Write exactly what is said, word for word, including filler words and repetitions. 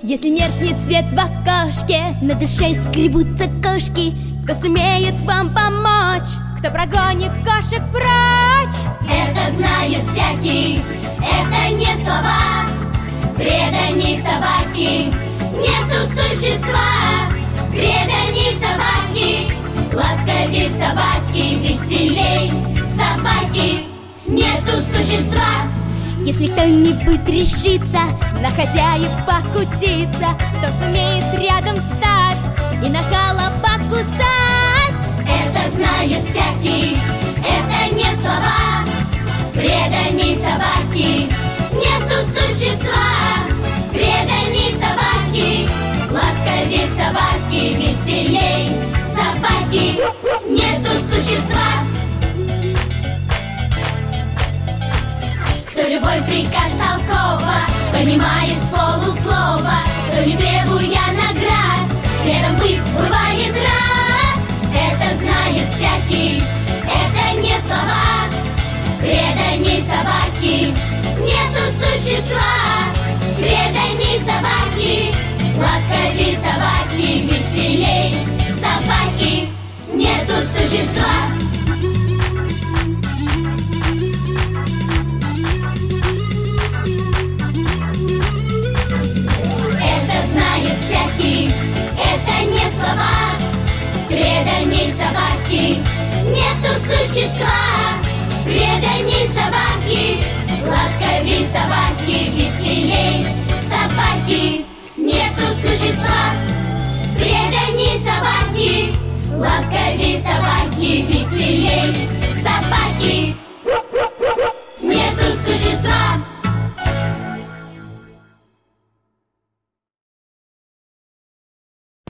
Если меркнет свет в окошке, на душе скребутся кошки, кто сумеет вам помочь, кто прогонит кошек прочь? Это знает всякий, это не слова. Преданней собаки нету существа. Преданней собаки, ласковей собаки, веселей собаки нету существа. Если кто-нибудь решится на хозяев покуситься, то сумеет рядом встать и нахала покусать. Это знает всякий, это не слова. Преданней собаки нету существа. Преданней собаки, ласковей собаки, веселей собаки нету существа. Кто любой приказ толково понимает с полуслова, кто не требуя наград рядом быть бывает рад. Это знает всякий, это не слова. Преданней собаки нету существа.